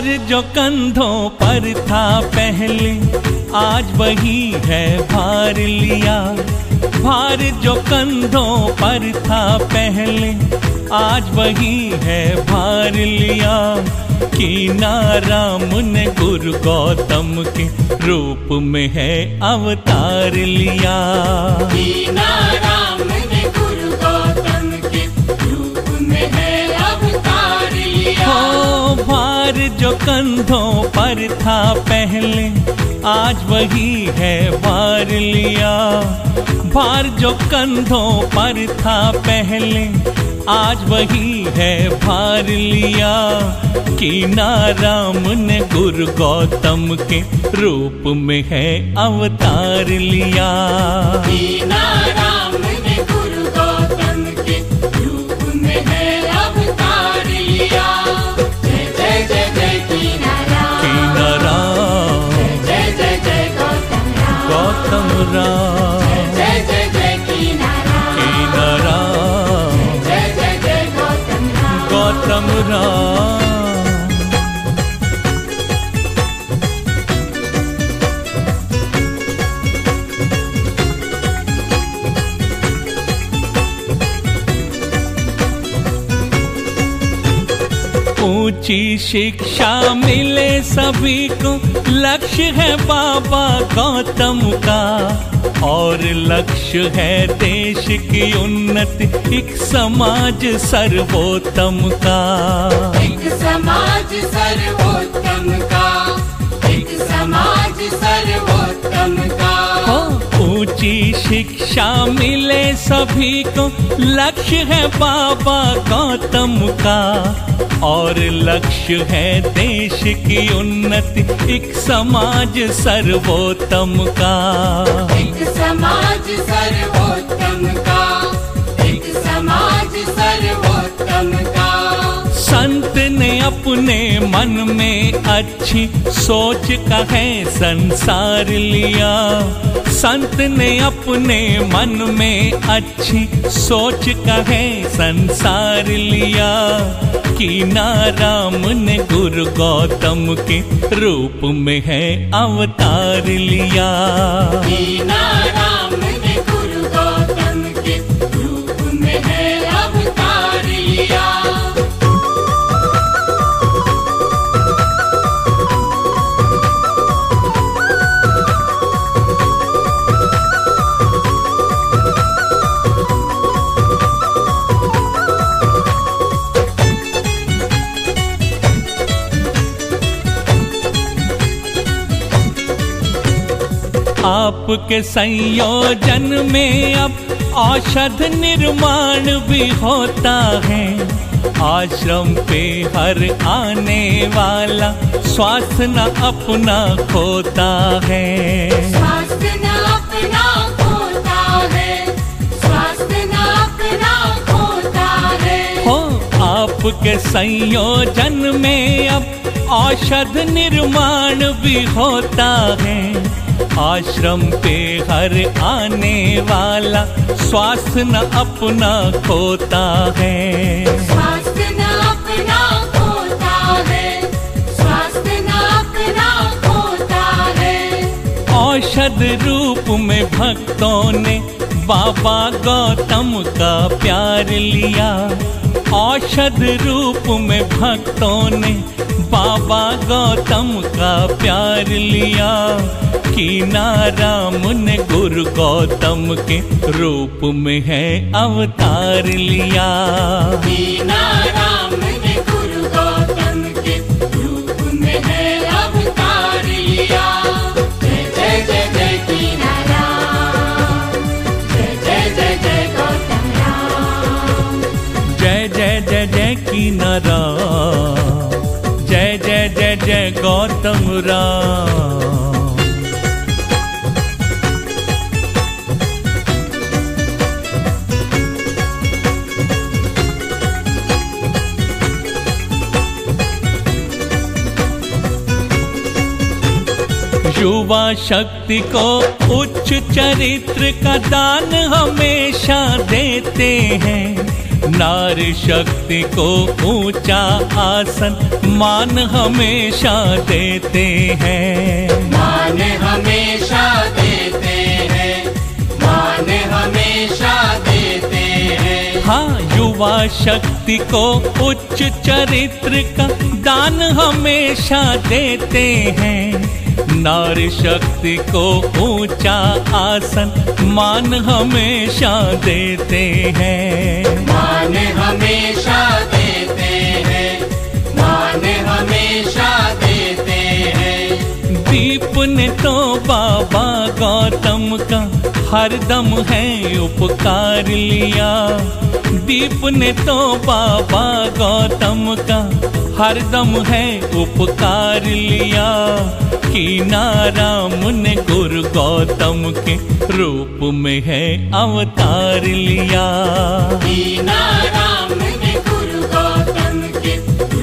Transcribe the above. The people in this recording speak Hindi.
भार जो कंधों पर था पहले, आज वही है भार लिया। भार जो कंधों पर था पहले, आज वही है भार लिया। कीना राम ने गुरु गौतम के रूप में है अवतार लिया। कीना राम ने गुरु गौतम के रूप में है अवतार लिया। हो भार जो कंधों पर था पहले, आज वही है भार लिया। भार जो कंधों पर था पहले, आज वही है भार लिया। कीना राम ने गुरु गौतम के रूप में है अवतार लिया। कीना राम ने गुरु गौतम के रूप में है अवतार लिया। जय जय जय जय कीना राम, कीना राम, जय जय जय गौतम राम, गौतम राम, जय जय जय कीना राम, कीना राम, जय जय जय गौतम राम, गौतम राम। ऊंची शिक्षा मिले सभी को, लक्ष्य है बाबा गौतम का। और लक्ष्य है देश की उन्नति, एक समाज सर्वोत्तम का। एक समाज सर्वोत्तम का, एक समाज सर्वोत्तम का। ऊंची शिक्षा मिले सभी को, लक्ष्य है बाबा गौतम का। और लक्ष्य है देश की उन्नति, एक समाज सर्वोत्तम का। एक समाज सर्वोत्तम का, एक समाज सर्वोत्तम का। संत ने अपने मन में अच्छी सोच का है संसार लिया। संत ने अपने मन में अच्छी सोच का है संसार लिया। कीना राम ने गुरु गौतम के रूप में है अवतार लिया। कीना राम ने गुरु गौतम के रूप में है अवतार लिया। आपके संयोजन में अब औषध निर्माण भी होता है। आश्रम पे हर आने वाला स्वास्थ्य न अपना खोता है। स्वास्थ्य न अपना खोता है, स्वास्थ्य न अपना खोता है। हो आपके संयोजन में अब औषध निर्माण भी होता है। आश्रम पे हर आने वाला स्वास्थ्य न अपना खोता है। स्वास्थ्य न अपना खोता है, स्वास्थ्य न अपना खोता है। औषध रूप में भक्तों ने बाबा गौतम का प्यार लिया। औषध रूप में भक्तों ने बाबा गौतम का प्यार लिया। कीना राम ने गुरु गौतम के रूप में है अवतार लिया। कीना राम ने गुरु गौतम के रूप में है अवतार लिया। जय जय जय जय कीना राम, जय जय जय जय गौतम राम, जय जय जय जय कीना राम, जय जय जय जय गौतम राम। युवा शक्ति को उच्च चरित्र का दान हमेशा देते हैं। नारी शक्ति को ऊंचा आसन मान हमेशा देते हैं। मान हमेशा देते हैं, मान हमेशा देते हैं। हाँ, युवा शक्ति को उच्च चरित्र का दान हमेशा देते हैं। नारी शक्ति को ऊंचा आसन मान हमेशा देते हैं। मान हमेशा देते हैं, मान हमेशा देते हैं। दीप ने तो बाबा गौतम का हरदम है उपकार लिया। दीप ने तो बाबा गौतम का हरदम है उपकार लिया। कीना राम ने गुरु गौतम के रूप में है अवतार लिया। कीना राम ने गुरु गौतम के